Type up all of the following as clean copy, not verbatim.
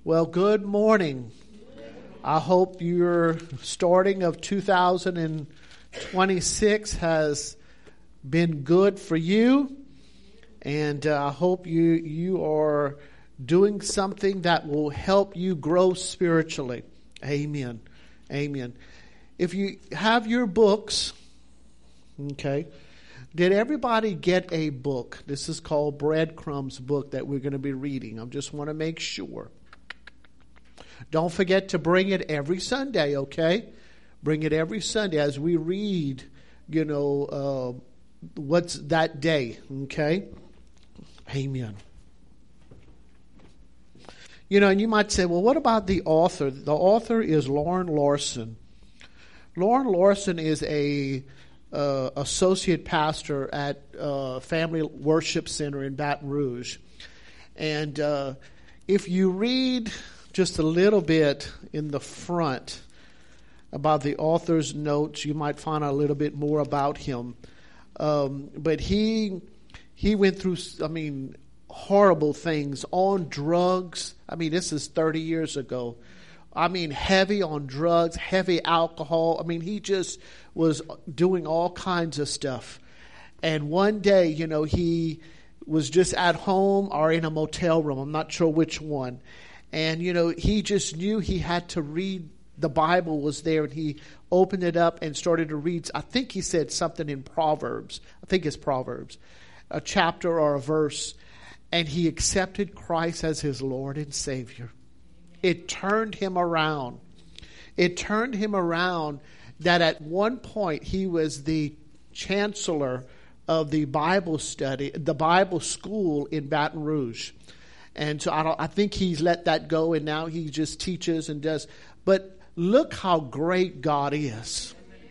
Well, good morning. I hope your starting of 2026 has been good for you. And I hope you are doing something that will help you grow spiritually. Amen. Amen. If you have your books, okay, did everybody get a book? This is called Breadcrumbs book that we're going to be reading. I just want to make sure. Don't forget to bring it every Sunday, okay? Bring it every Sunday as we read, what's that day, okay? Amen. And you might say, well, what about the author? The author is Lauren Larson. Lauren Larson is a associate pastor at Family Worship Center in Baton Rouge. And if you read just a little bit in the front about the author's notes, you might find out a little bit more about him. But he went through, horrible things on drugs. This is 30 years ago. Heavy on drugs, heavy alcohol. He just was doing all kinds of stuff. And one day, he was just at home or in a motel room. I'm not sure which one. And, he just knew he had to read. The Bible was there, and he opened it up and started to read. I think he said something in Proverbs. I think it's Proverbs, a chapter or a verse. And he accepted Christ as his Lord and Savior. It turned him around. It turned him around that at one point he was the chancellor of the Bible study, the Bible school in Baton Rouge. And so I think he's let that go, and now he just teaches and does. But look how great God is.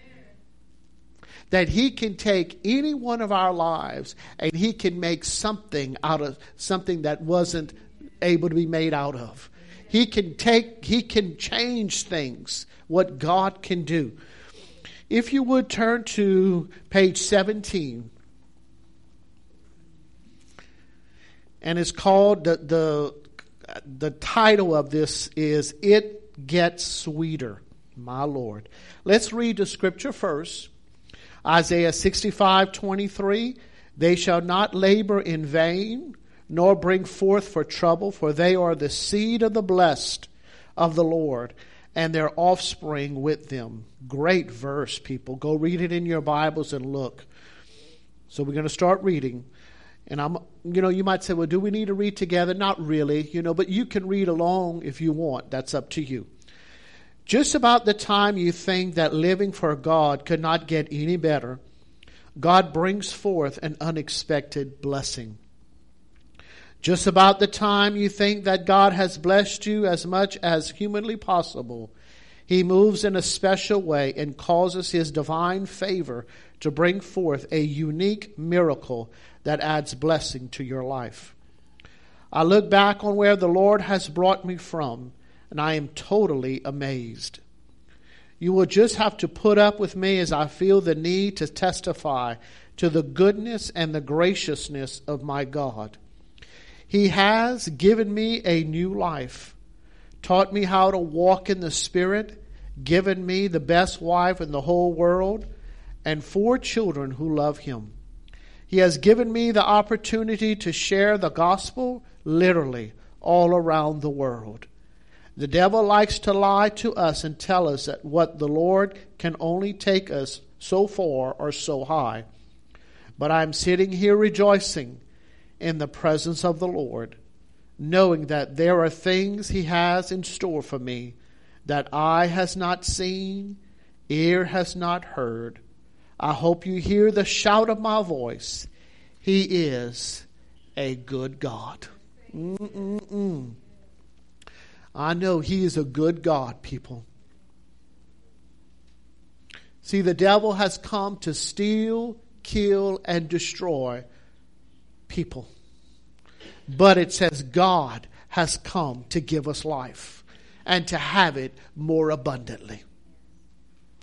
That he can take any one of our lives and he can make something out of something that wasn't able to be made out of. He can change things, what God can do. If you would turn to page 17. And it's called, the title of this is It Gets Sweeter, my Lord. Let's read the scripture first. Isaiah 65:23, they shall not labor in vain, nor bring forth for trouble, for they are the seed of the blessed of the Lord, and their offspring with them. Great verse, people. Go read it in your Bibles and look. So we're going to start reading. And you might say, well, do we need to read together? Not really, but you can read along if you want. That's up to you. Just about the time you think that living for God could not get any better, God brings forth an unexpected blessing. Just about the time you think that God has blessed you as much as humanly possible, He moves in a special way and causes His divine favor to bring forth a unique miracle that adds blessing to your life. I look back on where the Lord has brought me from, and I am totally amazed. You will just have to put up with me as I feel the need to testify to the goodness and the graciousness of my God. He has given me a new life, taught me how to walk in the Spirit, given me the best wife in the whole world, and 4 children who love Him. He has given me the opportunity to share the gospel literally all around the world. The devil likes to lie to us and tell us that what the Lord can only take us so far or so high. But I'm sitting here rejoicing in the presence of the Lord, knowing that there are things He has in store for me that eye has not seen, ear has not heard. I hope you hear the shout of my voice. He is a good God. I know He is a good God, people. See, the devil has come to steal, kill, and destroy people. But it says God has come to give us life and to have it more abundantly.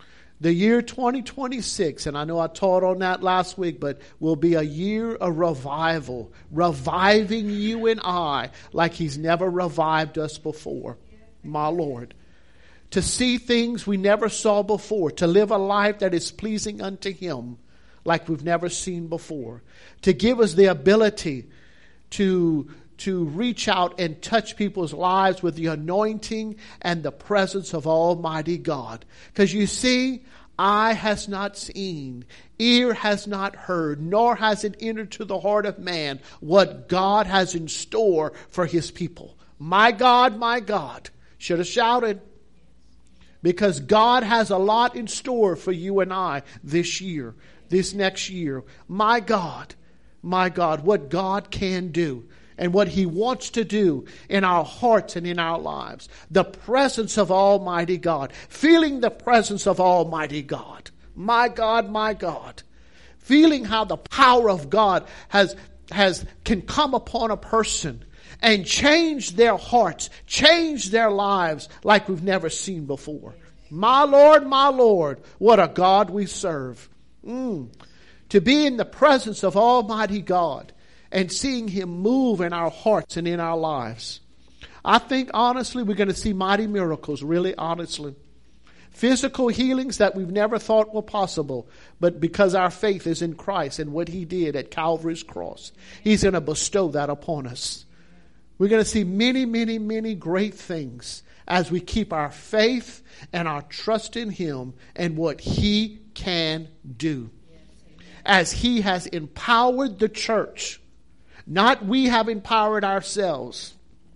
The year 2026, and I know I taught on that last week, but will be a year of revival, reviving you and I like He's never revived us before, my Lord. To see things we never saw before, to live a life that is pleasing unto Him like we've never seen before, to give us the ability to reach out and touch people's lives with the anointing and the presence of Almighty God. Because you see, eye has not seen, ear has not heard, nor has it entered to the heart of man what God has in store for His people. My God, should have shouted. Because God has a lot in store for you and I this year, this next year. My God, what God can do. And what He wants to do in our hearts and in our lives. The presence of Almighty God. Feeling the presence of Almighty God. My God. Feeling how the power of God can come upon a person and change their hearts, change their lives like we've never seen before. My Lord, what a God we serve. To be in the presence of Almighty God and seeing Him move in our hearts and in our lives. I think honestly we're going to see mighty miracles, really honestly. Physical healings that we've never thought were possible, but because our faith is in Christ and what He did at Calvary's cross, He's going to bestow that upon us. We're going to see many great things as we keep our faith and our trust in Him and what He can do. As He has empowered the church. Not we have empowered ourselves.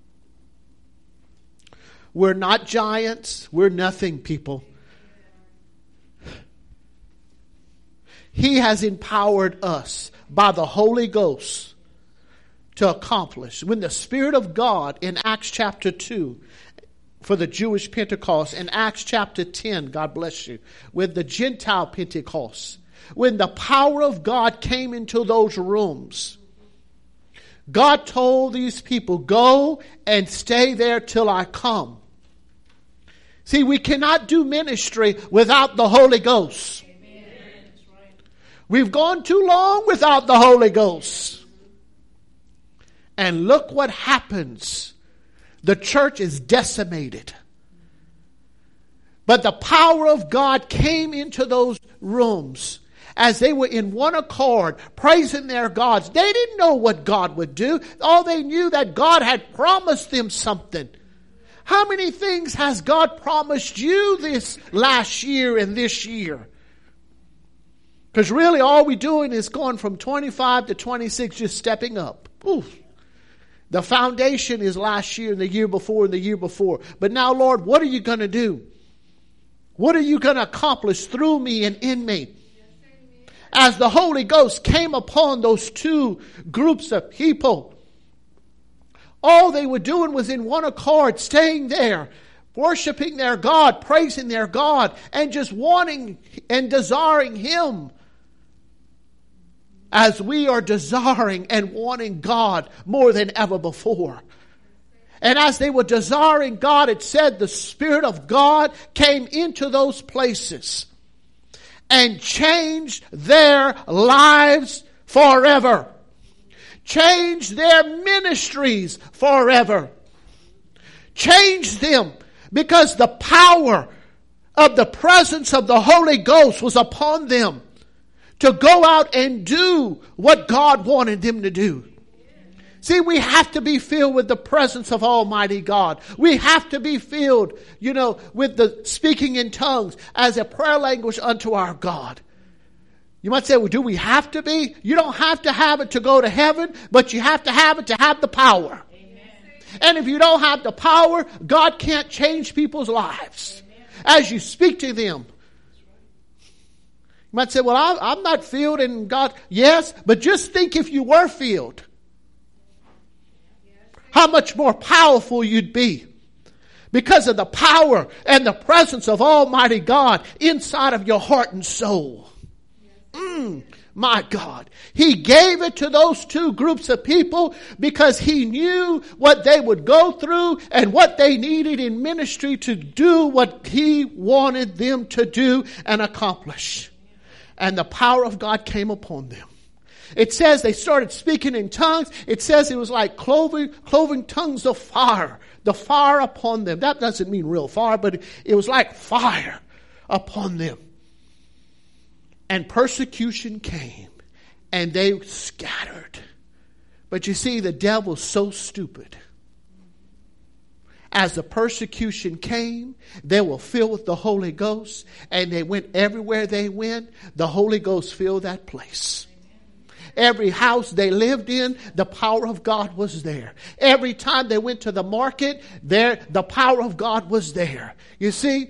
We're not giants. We're nothing, people. He has empowered us by the Holy Ghost to accomplish. When the Spirit of God in Acts chapter 2 for the Jewish Pentecost, in Acts chapter 10, God bless you, with the Gentile Pentecost, when the power of God came into those rooms, God told these people, go and stay there till I come. See, we cannot do ministry without the Holy Ghost. Amen. We've gone too long without the Holy Ghost. And look what happens. The church is decimated. But the power of God came into those rooms. As they were in one accord, praising their gods. They didn't know what God would do. All they knew that God had promised them something. How many things has God promised you this last year and this year? Because really all we're doing is going from 25 to 26, just stepping up. Oof. The foundation is last year and the year before and the year before. But now, Lord, what are you going to do? What are you going to accomplish through me and in me? As the Holy Ghost came upon those two groups of people, all they were doing was in one accord, staying there, worshiping their God, praising their God, and just wanting and desiring Him. As we are desiring and wanting God more than ever before. And as they were desiring God, it said the Spirit of God came into those places and changed their lives forever. Changed their ministries forever. Changed them because the power of the presence of the Holy Ghost was upon them to go out and do what God wanted them to do. See, we have to be filled with the presence of Almighty God. We have to be filled, with the speaking in tongues as a prayer language unto our God. You might say, well, do we have to be? You don't have to have it to go to heaven, but you have to have it to have the power. Amen. And if you don't have the power, God can't change people's lives. Amen. As you speak to them. You might say, well, I'm not filled in God. Yes, but just think if you were filled. How much more powerful you'd be because of the power and the presence of Almighty God inside of your heart and soul. My God. He gave it to those two groups of people because he knew what they would go through and what they needed in ministry to do what he wanted them to do and accomplish. And the power of God came upon them. It says they started speaking in tongues. It says it was like cloven tongues of fire. The fire upon them. That doesn't mean real fire, but it was like fire upon them. And persecution came, and they scattered. But you see, the devil's so stupid. As the persecution came, they were filled with the Holy Ghost, and they went everywhere they went. The Holy Ghost filled that place. Every house they lived in, the power of God was there. Every time they went to the market, the power of God was there. You see,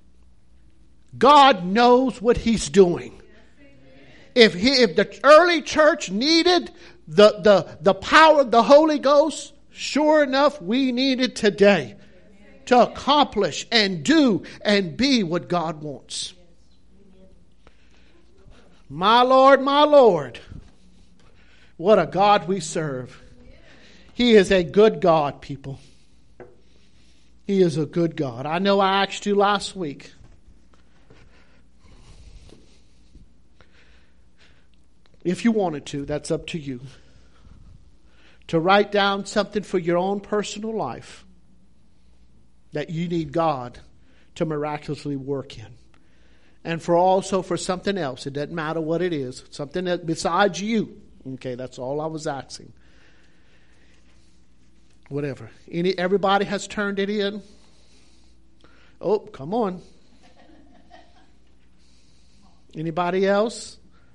God knows what he's doing. If the early church needed the power of the Holy Ghost, sure enough, we need it today to accomplish and do and be what God wants. My Lord, what a God we serve. He is a good God, people. He is a good God. I know I asked you last week. If you wanted to, that's up to you. To write down something for your own personal life that you need God to miraculously work in. And also for something else. It doesn't matter what it is. Something that besides you. Okay, that's all I was asking. Whatever. Everybody has turned it in. Oh, come on. Anybody else?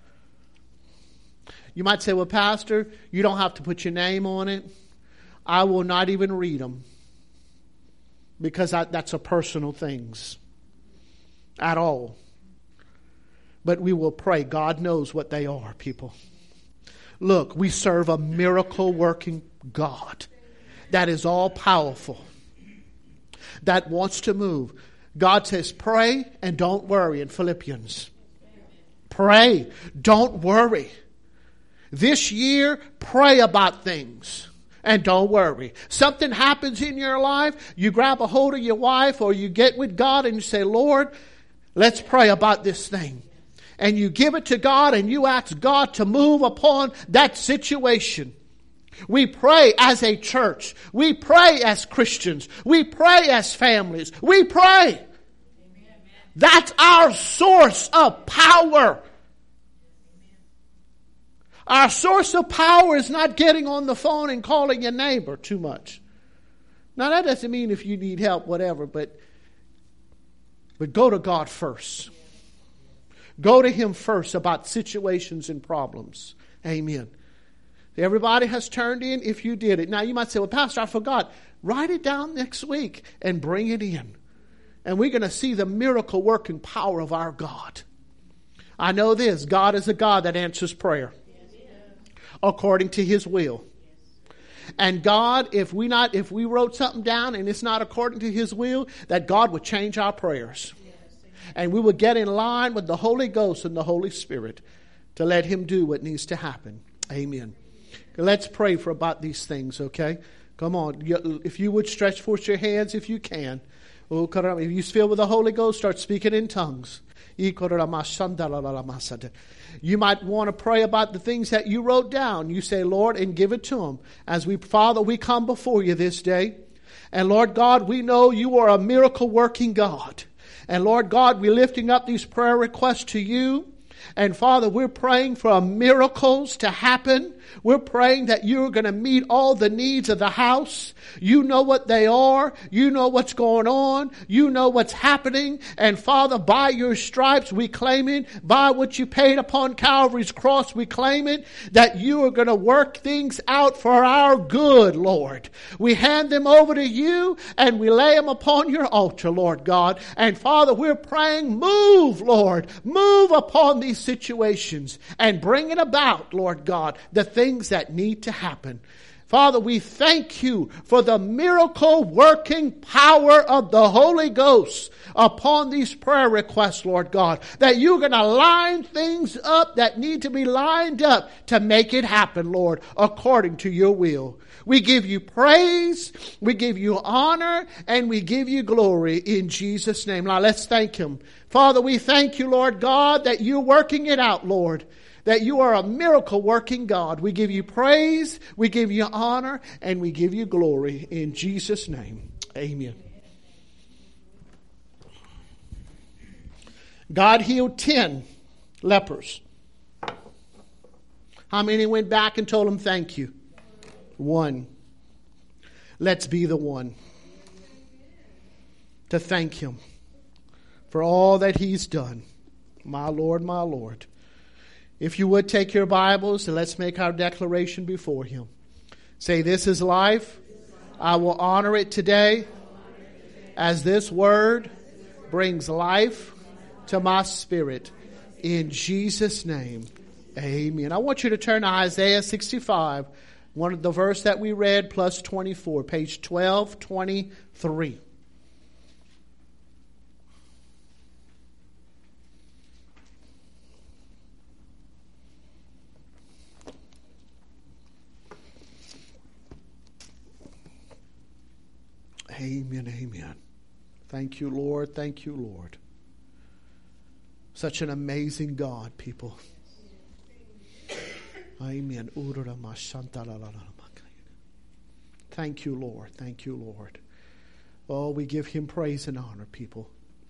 You might say, well, Pastor, you don't have to put your name on it. I will not even read them because that's a personal things at all. But we will pray. God knows what they are, people. Look, we serve a miracle working God that is all powerful, that wants to move. God says, pray and don't worry in Philippians. Pray, don't worry. This year, pray about things and don't worry. Something happens in your life, you grab a hold of your wife or you get with God and you say, Lord, let's pray about this thing. And you give it to God and you ask God to move upon that situation. We pray as a church. We pray as Christians. We pray as families. We pray. Amen. That's our source of power. Our source of power is not getting on the phone and calling your neighbor too much. Now that doesn't mean if you need help, whatever, but go to God first. Go to Him first about situations and problems. Amen. Everybody has turned in if you did it. Now you might say, well, Pastor, I forgot. Write it down next week and bring it in. And we're going to see the miracle working power of our God. I know this. God is a God that answers prayer. According to His will. And God, if we wrote something down and it's not according to His will, that God would change our prayers. And we would get in line with the Holy Ghost and the Holy Spirit to let Him do what needs to happen. Amen. Let's pray for about these things, okay? Come on. If you would stretch forth your hands if you can. If you feel with the Holy Ghost, start speaking in tongues. You might want to pray about the things that you wrote down. You say, Lord, and give it to Him. Father, we come before you this day. And Lord God, we know you are a miracle working God. And Lord God, we're lifting up these prayer requests to you. And Father, we're praying for miracles to happen. We're praying that you're going to meet all the needs of the house. You know what they are. You know what's going on. You know what's happening. And Father, by your stripes, we claim it. By what you paid upon Calvary's cross, we claim it. That you are going to work things out for our good, Lord. We hand them over to you and we lay them upon your altar, Lord God. And Father, we're praying, move, Lord. Move upon these situations and bring it about, Lord God, the things that need to happen. Father, we thank you for the miracle working power of the Holy Ghost upon these prayer requests, Lord God, that you're going to line things up that need to be lined up to make it happen, Lord, according to your will. We give you praise, we give you honor, and we give you glory in Jesus' name. Now let's thank him. Father, we thank you, Lord God, that you're working it out, Lord, that you are a miracle working God. We give you praise, we give you honor, and we give you glory in Jesus' name. Amen. God healed 10 lepers. How many went back and told him thank you? 1. Let's be the one to thank him for all that he's done. My Lord, my Lord. If you would take your Bibles and let's make our declaration before him. Say, this is life. I will honor it today as this word brings life to my spirit. In Jesus' name, amen. I want you to turn to Isaiah 65, one of the verse that we read, plus 24, page 1223. Amen, amen. Thank you, Lord. Thank you, Lord. Such an amazing God, people. Amen. Thank you, Lord. Thank you, Lord. Oh, we give him praise and honor, people.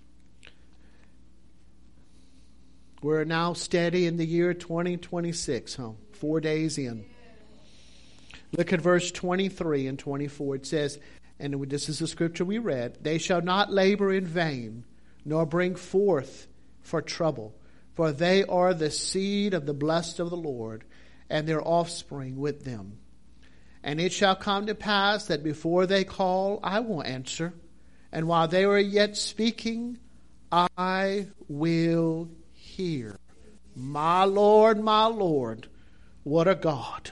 We're now steady in the year 2026, 4 days in. Look at verse 23 and 24. It says, and this is the scripture we read, they shall not labor in vain, nor bring forth for trouble, for they are the seed of the blessed of the Lord, and their offspring with them. And it shall come to pass that before they call, I will answer, and while they are yet speaking, I will hear. My Lord, what a God.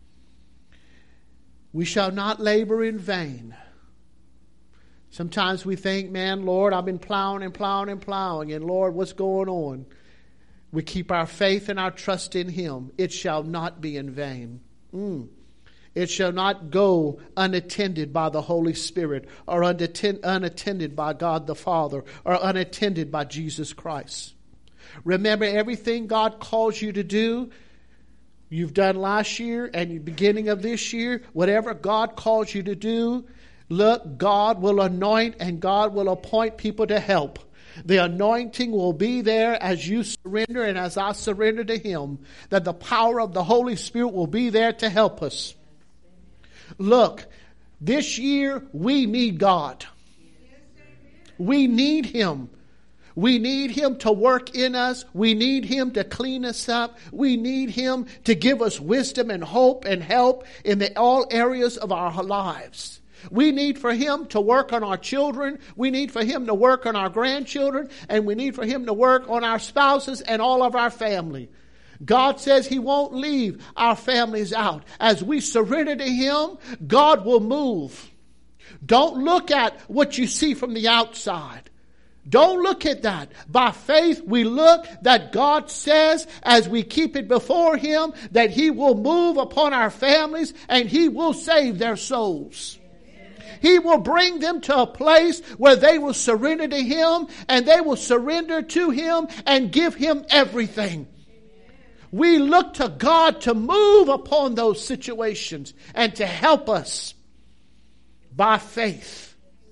We shall not labor in vain. Sometimes we think, man, Lord, I've been plowing and plowing and plowing, and Lord, what's going on? We keep our faith and our trust in him. It shall not be in vain. It shall not go unattended by the Holy Spirit, or unattended by God the Father, or unattended by Jesus Christ. Remember, everything God calls you to do, you've done last year and the beginning of this year, whatever God calls you to do, look, God will anoint and God will appoint people to help. The anointing will be there as you surrender and as I surrender to him, that the power of the Holy Spirit will be there to help us. Look, this year we need God. We need him. We need him to work in us. We need him to clean us up. We need him to give us wisdom and hope and help in all areas of our lives. We need for him to work on our children. We need for him to work on our grandchildren. And we need for him to work on our spouses and all of our family. God says he won't leave our families out. As we surrender to him, God will move. Don't look at what you see from the outside. Don't look at that. By faith, we look that God says, as we keep it before him, that he will move upon our families and he will save their souls. He will bring them to a place where they will surrender to him and they will surrender to him and give him everything. We look to God to move upon those situations and to help us by faith.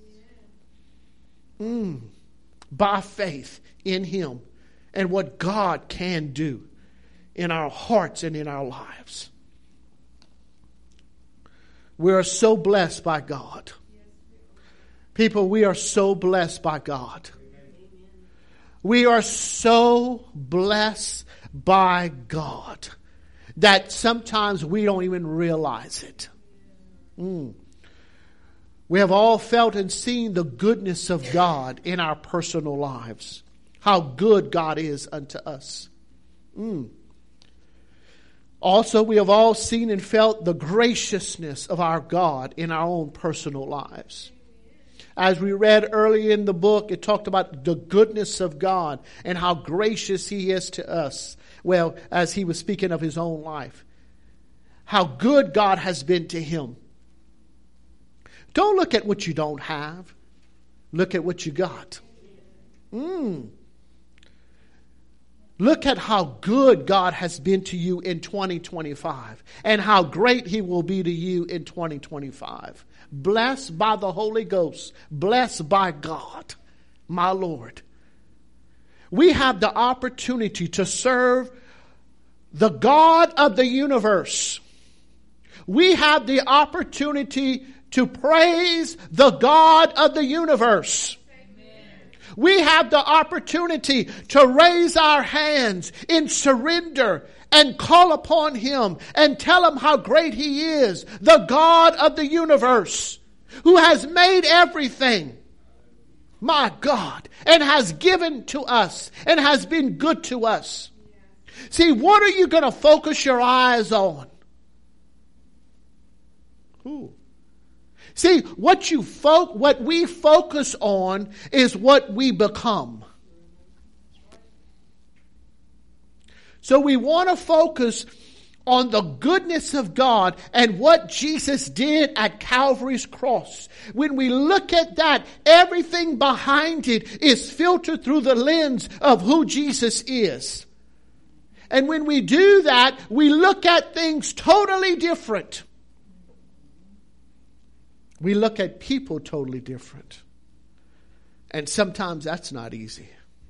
By faith in him and what God can do in our hearts and in our lives. We are so blessed by God. People, we are so blessed by God. We are so blessed by God that sometimes we don't even realize it. We have all felt and seen the goodness of God in our personal lives. How good God is unto us. Also, we have all seen and felt the graciousness of our God in our own personal lives. As we read early in the book, it talked about the goodness of God and how gracious He is to us. Well, as he was speaking of his own life. How good God has been to him. Don't look at what you don't have. Look at what you got. Look at how good God has been to you in 2025 and how great He will be to you in 2025. Blessed by the Holy Ghost. Blessed by God, my Lord. We have the opportunity to serve the God of the universe. We have the opportunity to praise the God of the universe. We have the opportunity to raise our hands in surrender and call upon Him and tell Him how great He is, the God of the universe, who has made everything, my God, and has given to us and has been good to us. See, what are you going to focus your eyes on? Ooh. See, what we focus on is what we become. So we want to focus on the goodness of God and what Jesus did at Calvary's cross. When we look at that, everything behind it is filtered through the lens of who Jesus is. And when we do that, we look at things totally different. We look at people totally different. And sometimes that's not easy.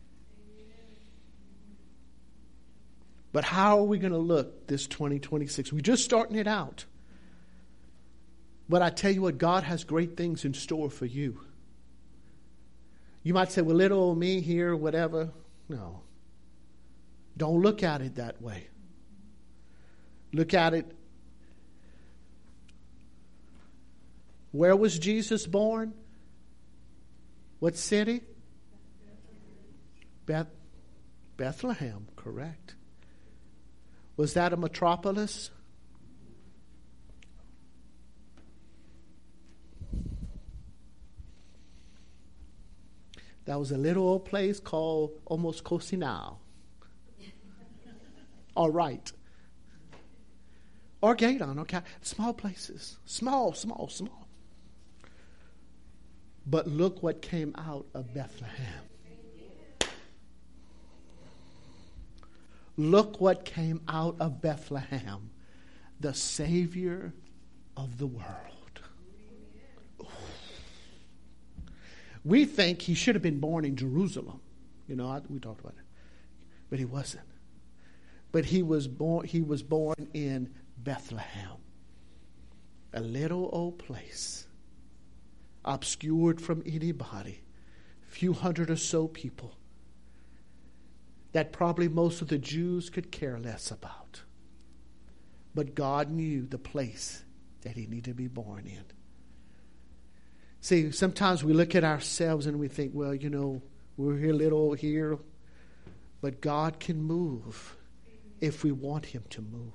But how are we going to look this 2026? We're just starting it out. But I tell you what, God has great things in store for you. You might say, well, little old me here, whatever. No. Don't look at it that way. Look at it. Where was Jesus born? What city? Bethlehem, correct. Was that a metropolis? That was a little old place called almost Cosinau. All right. Or Gaydon, okay. Small places. Small. But look what came out of Bethlehem. Look what came out of Bethlehem. The Savior of the world. Ooh. We think He should have been born in Jerusalem. You know, we talked about it. But He wasn't. But He was born in Bethlehem. A little old place. Obscured from anybody. Few hundred or so people. That probably most of the Jews could care less about. But God knew the place that He needed to be born in. See, sometimes we look at ourselves and we think, well, you know, we're here little here. But God can move if we want Him to move.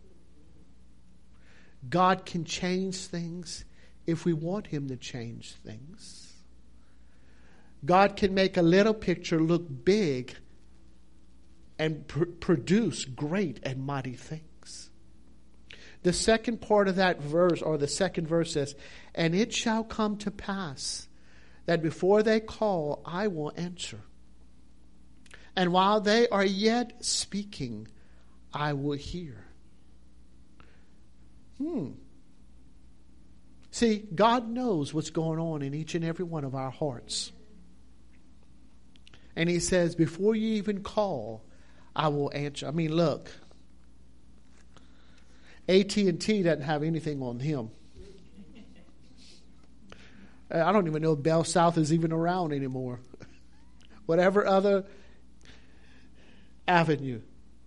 God can change things if we want Him to change things. God can make a little picture look big and produce great and mighty things. The second part of that verse, or the second verse says, and it shall come to pass that before they call, I will answer. And while they are yet speaking, I will hear. See, God knows what's going on in each and every one of our hearts. And He says, before you even call, I will answer. I mean, look. AT&T doesn't have anything on Him. I don't even know if Bell South is even around anymore. Whatever other avenue.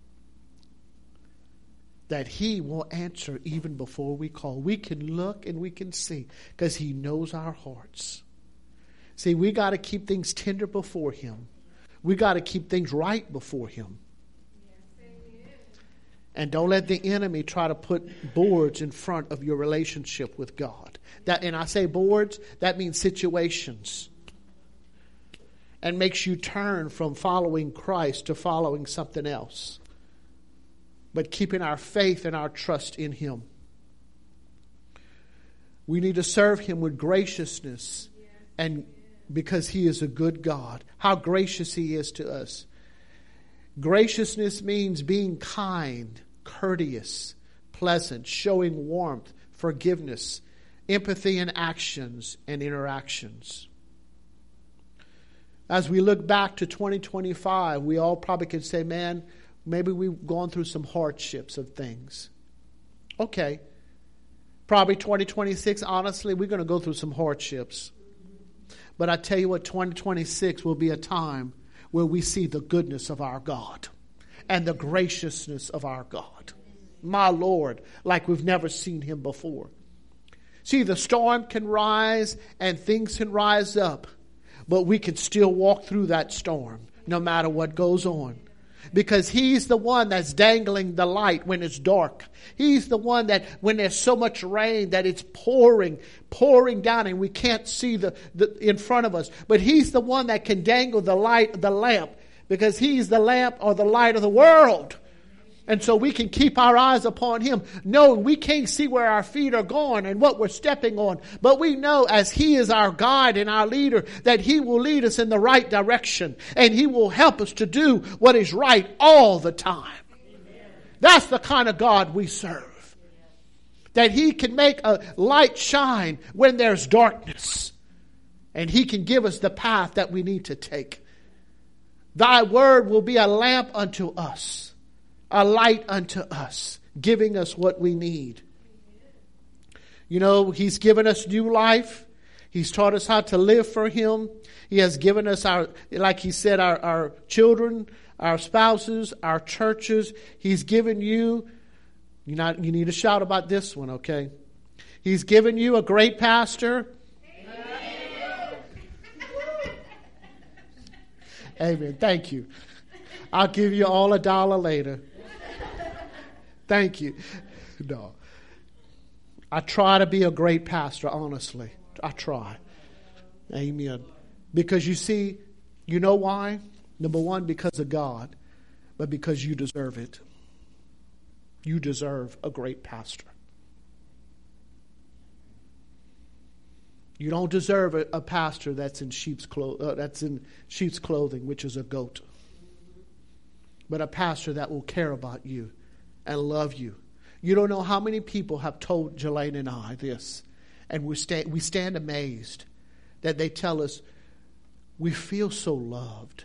That He will answer even before we call. We can look and we can see because He knows our hearts. See, we got to keep things tender before Him. We got to keep things right before Him. And don't let the enemy try to put boards in front of your relationship with God. And I say boards, that means situations. And makes you turn from following Christ to following something else. But keeping our faith and our trust in Him. We need to serve Him with graciousness. And because He is a good God. How gracious He is to us. Graciousness means being kind, courteous, pleasant, showing warmth, forgiveness, empathy in actions and interactions. As we look back to 2025, we all probably could say, man, maybe we've gone through some hardships of things. Okay. Probably 2026, honestly, we're going to go through some hardships. But I tell you what, 2026 will be a time where we see the goodness of our God and the graciousness of our God. My Lord, like we've never seen Him before. See, the storm can rise and things can rise up, but we can still walk through that storm no matter what goes on. Because He's the one that's dangling the light when it's dark. He's the one that when there's so much rain that it's pouring down and we can't see the in front of us. But He's the one that can dangle the light, the lamp, because He's the lamp or the light of the world. And so we can keep our eyes upon Him, knowing we can't see where our feet are going and what we're stepping on. But we know as He is our guide and our leader, that He will lead us in the right direction. And He will help us to do what is right all the time. Amen. That's the kind of God we serve. That He can make a light shine when there's darkness. And He can give us the path that we need to take. Thy word will be a lamp unto us. A light unto us, giving us what we need. You know, He's given us new life. He's taught us how to live for Him. He has given us like He said, our children, our spouses, our churches. He's given you need to shout about this one, okay? He's given you a great pastor. Amen. Thank you. I'll give you all $1 later. Thank you. No. I try to be a great pastor, honestly. I try. Amen. Because you see, you know why? Number one, because of God, but because you deserve it. You deserve a great pastor. You don't deserve a pastor that's in sheep's clothing, which is a goat. But a pastor that will care about you and love you. You don't know how many people have told Jelaine and I this. And we stand amazed that they tell us, we feel so loved.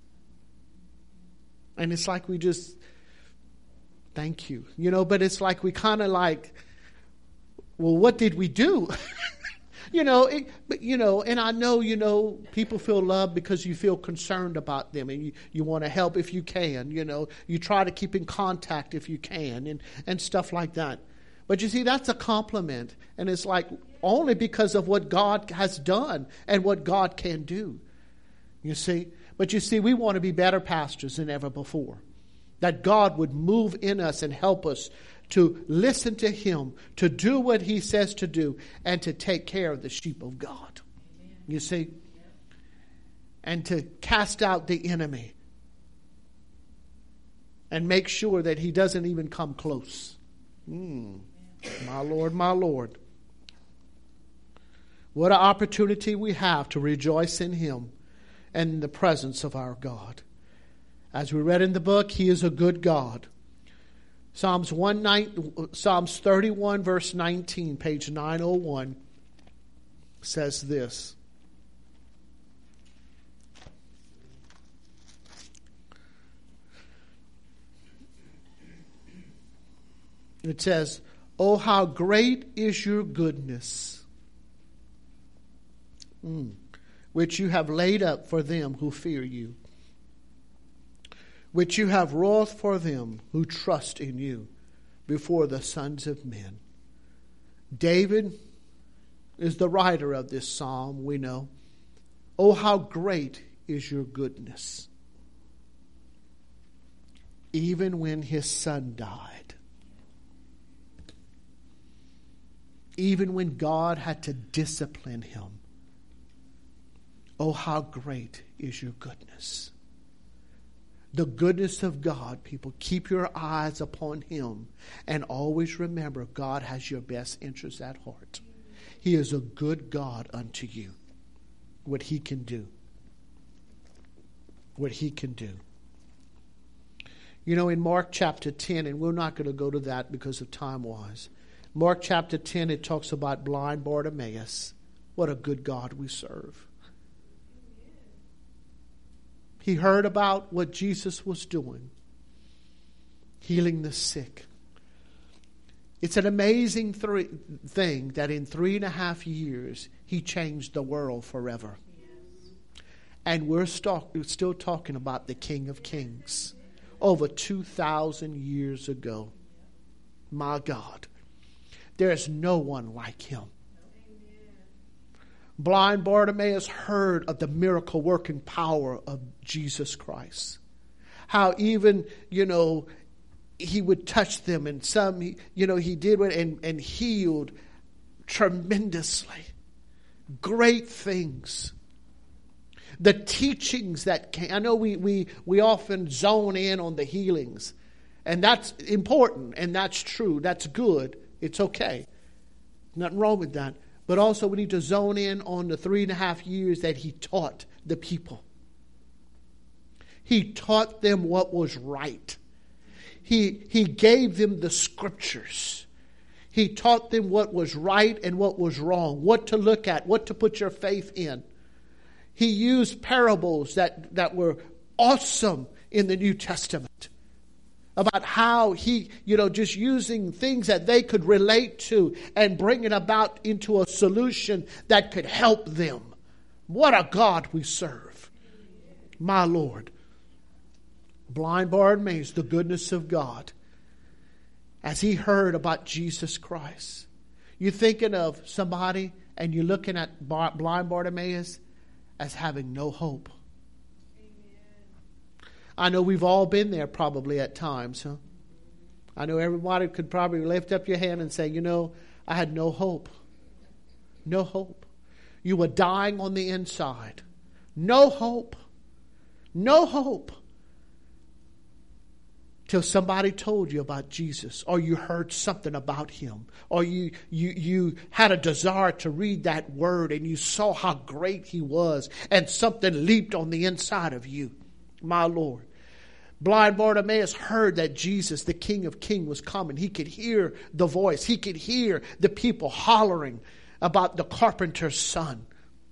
And it's like we just, thank you. You know, but it's like we kind of like, well, what did we do? And I know, people feel loved because you feel concerned about them and you want to help if you can, you try to keep in contact if you can and stuff like that. But you see, that's a compliment. And it's like only because of what God has done and what God can do. You see? But you see, we want to be better pastors than ever before. That God would move in us and help us to listen to Him, to do what He says to do, and to take care of the sheep of God. Amen. You see? And to cast out the enemy. And make sure that he doesn't even come close. My Lord, my Lord. What an opportunity we have to rejoice in Him and in the presence of our God. As we read in the book, He is a good God. Psalms 31 verse 19, page 901, says this. It says, "Oh, how great is your goodness, which you have laid up for them who fear you, which you have wrought for them who trust in you before the sons of men." David is the writer of this psalm, we know. Oh, how great is your goodness. Even when his son died, even when God had to discipline him. Oh, how great is your goodness. The goodness of God, people. Keep your eyes upon him and always remember God has your best interests at heart. He is a good God unto you. What he can do. What he can do. You know, in Mark chapter 10, and we're not going to go to that because of time-wise. Mark chapter 10, it talks about blind Bartimaeus. What a good God we serve. He heard about what Jesus was doing, healing the sick. It's an amazing thing that in 3.5 years, he changed the world forever. And we're still talking about the King of Kings over 2,000 years ago. My God, there is no one like him. Blind Bartimaeus heard of the miracle working power of Jesus Christ. How even, he would touch them, and some, he did and healed tremendously. Great things. The teachings that came. I know we often zone in on the healings. And that's important, and that's true. That's good. It's okay. Nothing wrong with that. But also we need to zone in on the 3.5 years that he taught the people. He taught them what was right. He gave them the scriptures. He taught them what was right and what was wrong, what to look at, what to put your faith in. He used parables that were awesome in the New Testament. About how he, just using things that they could relate to and bring it about into a solution that could help them. What a God we serve. My Lord. Blind Bartimaeus, the goodness of God. As he heard about Jesus Christ. You're thinking of somebody and you're looking at blind Bartimaeus as having no hope. I know we've all been there probably at times, huh? I know everybody could probably lift up your hand and say, I had no hope. No hope. You were dying on the inside. No hope. No hope. Till somebody told you about Jesus, or you heard something about him, or you had a desire to read that word and you saw how great he was and something leaped on the inside of you. My Lord. Blind Bartimaeus heard that Jesus, the King of Kings, was coming. He could hear the voice. He could hear the people hollering about the carpenter's son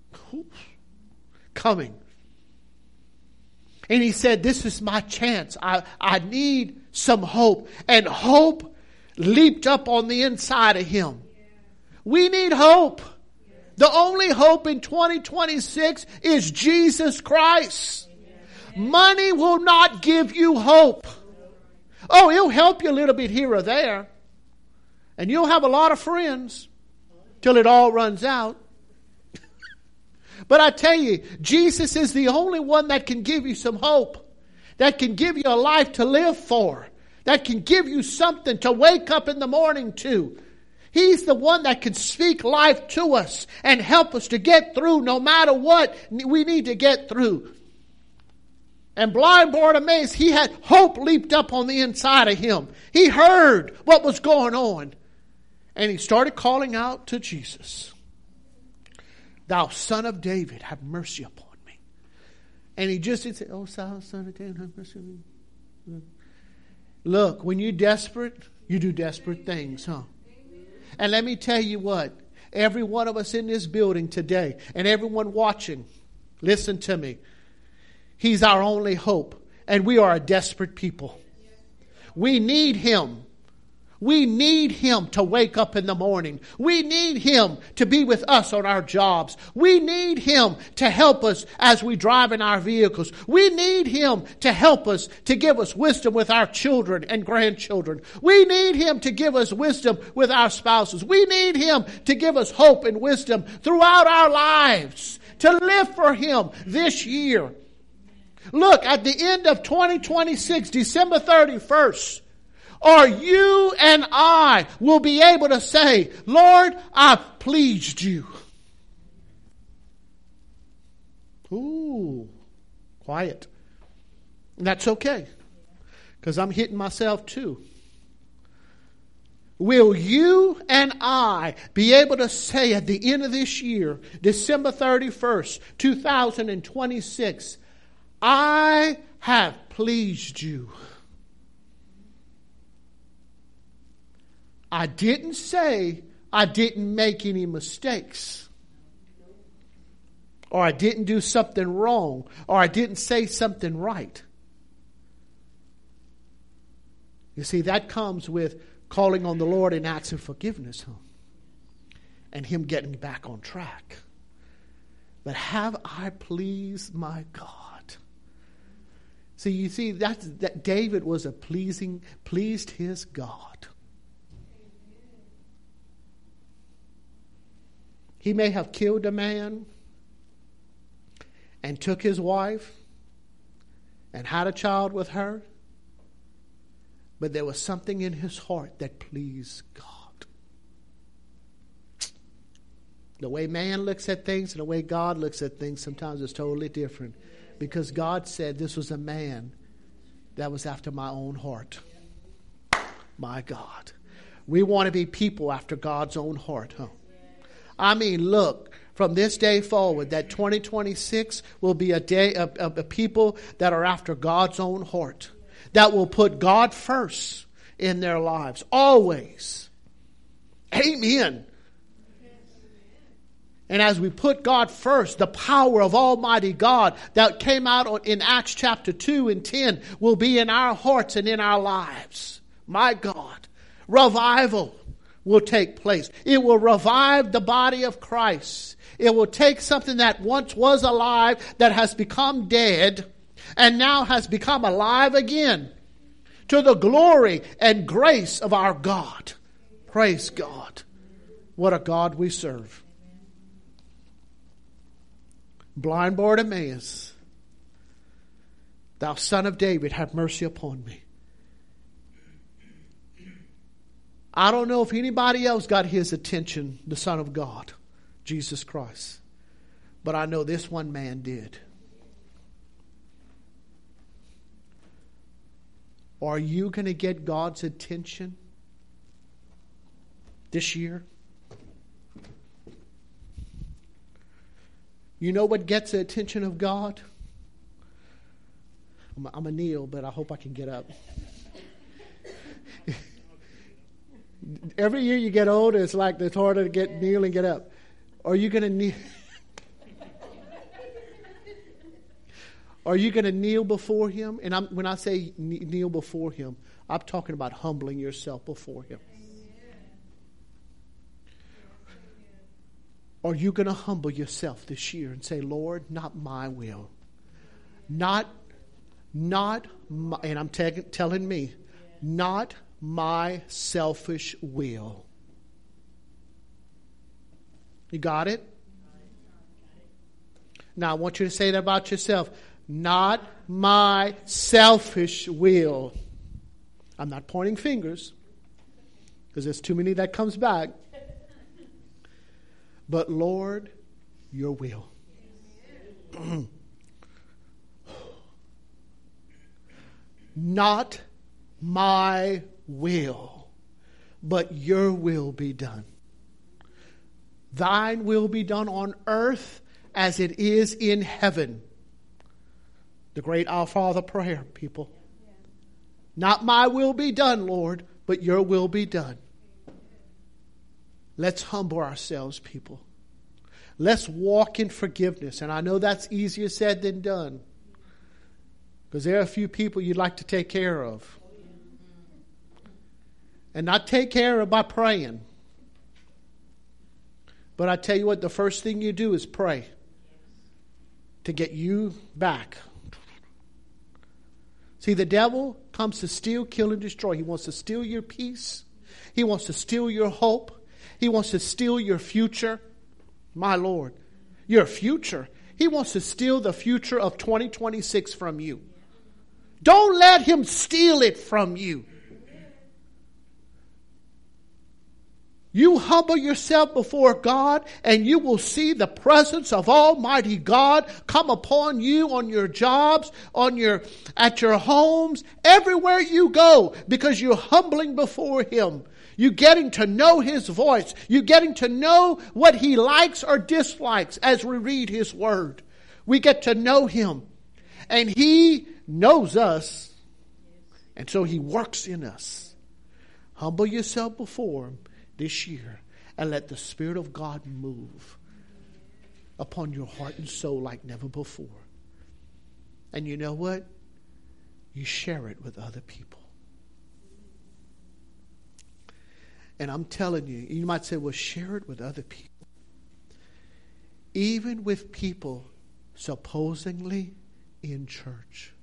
coming. And he said, this is my chance. I need some hope. And hope leaped up on the inside of him. We need hope. The only hope in 2026 is Jesus Christ. Money will not give you hope. Oh, it'll help you a little bit here or there. And you'll have a lot of friends till it all runs out. But I tell you, Jesus is the only one that can give you some hope. That can give you a life to live for. That can give you something to wake up in the morning to. He's the one that can speak life to us and help us to get through no matter what we need to get through. And blind Bartimaeus, he had hope leaped up on the inside of him. He heard what was going on. And he started calling out to Jesus. Thou son of David, have mercy upon me. And he said, oh, son of David, have mercy on me. Look, when you're desperate, you do desperate things, huh? And let me tell you what. Every one of us in this building today, and everyone watching, listen to me. He's our only hope. And we are a desperate people. We need him. We need him to wake up in the morning. We need him to be with us on our jobs. We need him to help us as we drive in our vehicles. We need him to help us, to give us wisdom with our children and grandchildren. We need him to give us wisdom with our spouses. We need him to give us hope and wisdom throughout our lives, to live for him this year. Look, at the end of 2026, December 31st, or you and I will be able to say, Lord, I've pleased you. Ooh, quiet. And that's okay, because I'm hitting myself too. Will you and I be able to say at the end of this year, December 31st, 2026, I have pleased you. I didn't say I didn't make any mistakes, or I didn't do something wrong, or I didn't say something right. You see, that comes with calling on the Lord and asking forgiveness, and Him getting back on track. But have I pleased my God? See, you see, that David was pleased his God. He may have killed a man and took his wife and had a child with her, but there was something in his heart that pleased God. The way man looks at things and the way God looks at things sometimes is totally different, because God said this was a man that was after my own heart. My God. We want to be people after God's own heart, huh? I mean, look, from this day forward, that 2026 will be a day of people that are after God's own heart, that will put God first in their lives, always. Amen. And as we put God first, the power of Almighty God that came out in Acts chapter 2 and 10 will be in our hearts and in our lives. My God. Revival will take place. It will revive the body of Christ. It will take something that once was alive, that has become dead, and now has become alive again, to the glory and grace of our God. Praise God. What a God we serve. Blind Bartimaeus, thou son of David, have mercy upon me. I don't know if anybody else got his attention, the Son of God, Jesus Christ. But I know this one man did. Are you going to get God's attention this year? You know what gets the attention of God? I'm a kneel, but I hope I can get up. Every year you get older, it's like it's harder to kneel and get up. Are you going to kneel? Are you going to kneel before Him? And when I say kneel before Him, I'm talking about humbling yourself before Him. Are you going to humble yourself this year and say, Lord, not my will. Not my, and I'm telling me, not my selfish will. You got it? Now I want you to say that about yourself. Not my selfish will. I'm not pointing fingers, because there's too many that comes back. But Lord, your will. Not my will, but your will be done. Thine will be done on earth as it is in heaven. The great Our Father prayer, people. Not my will be done, Lord, but your will be done. Let's humble ourselves, people. Let's walk in forgiveness. And I know that's easier said than done, because there are a few people you'd like to take care of. And not take care of by praying. But I tell you what, the first thing you do is pray to get you back. See, the devil comes to steal, kill, and destroy. He wants to steal your peace. He wants to steal your hope. He wants to steal your future. My Lord, your future. He wants to steal the future of 2026 from you. Don't let him steal it from you. You humble yourself before God and you will see the presence of Almighty God come upon you on your jobs, at your homes, everywhere you go, because you're humbling before Him. You're getting to know His voice. You're getting to know what He likes or dislikes as we read His Word. We get to know Him. And He knows us. And so He works in us. Humble yourself before Him this year and let the Spirit of God move upon your heart and soul like never before. And you know what? You share it with other people. And I'm telling you, you might say, well, share it with other people. Even with people supposedly in church.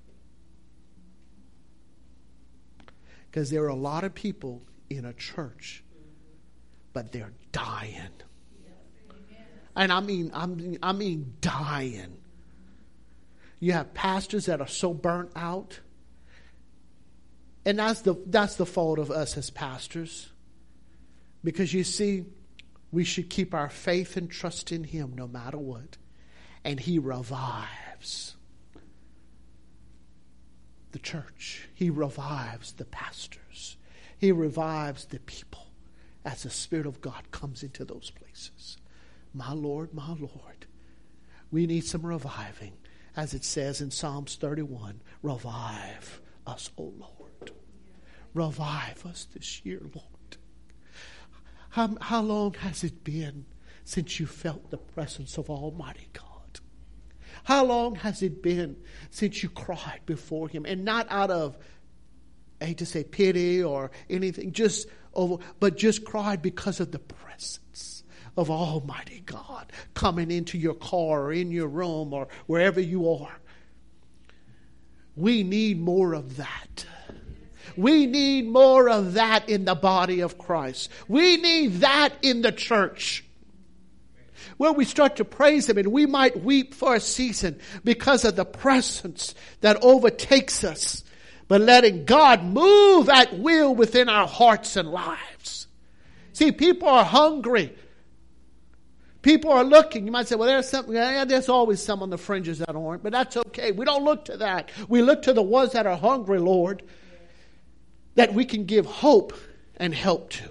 Because there are a lot of people in a church, but they're dying. And I mean dying. You have pastors that are so burnt out. And that's the fault of us as pastors. Because you see, we should keep our faith and trust in Him no matter what. And He revives the church. He revives the pastors. He revives the people as the Spirit of God comes into those places. My Lord, we need some reviving. As it says in Psalms 31, revive us, O Lord. Revive us this year, Lord. How long has it been since you felt the presence of Almighty God? How long has it been since you cried before Him? And not out of, I hate to say pity or anything, but just cried because of the presence of Almighty God coming into your car or in your room or wherever you are. We need more of that. We need more of that in the body of Christ. We need that in the church. Where we start to praise Him and we might weep for a season because of the presence that overtakes us. But letting God move at will within our hearts and lives. See, people are hungry. People are looking. You might say, well, there's always some on the fringes that aren't, but that's okay. We don't look to that. We look to the ones that are hungry, Lord, that we can give hope and help to.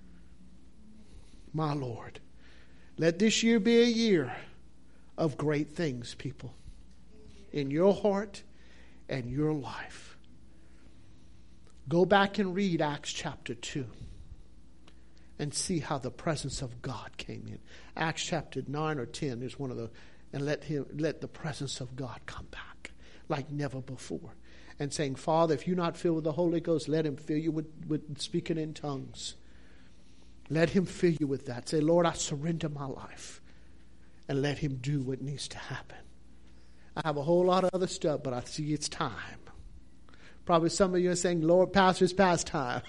My Lord, let this year be a year of great things, people, in your heart and your life. Go back and read Acts chapter 2 and see how the presence of God came in. Acts chapter 9 or 10 is one of the, and let the presence of God come back like never before. And saying, Father, if you're not filled with the Holy Ghost, let Him fill you with speaking in tongues. Let Him fill you with that. Say, Lord, I surrender my life. And let Him do what needs to happen. I have a whole lot of other stuff, but I see it's time. Probably some of you are saying, Lord, Pastor, it's past time.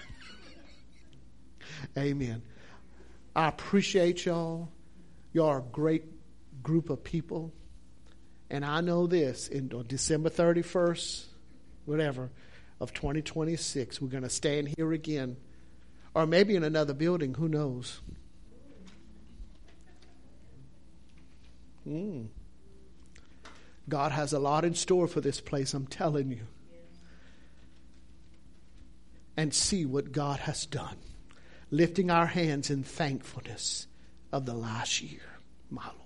Amen. I appreciate y'all. Y'all are a great group of people. And I know this, on December 31st, whatever, of 2026, we're going to stand here again. Or maybe in another building, who knows? God has a lot in store for this place, I'm telling you. And see what God has done. Lifting our hands in thankfulness of the last year, my Lord.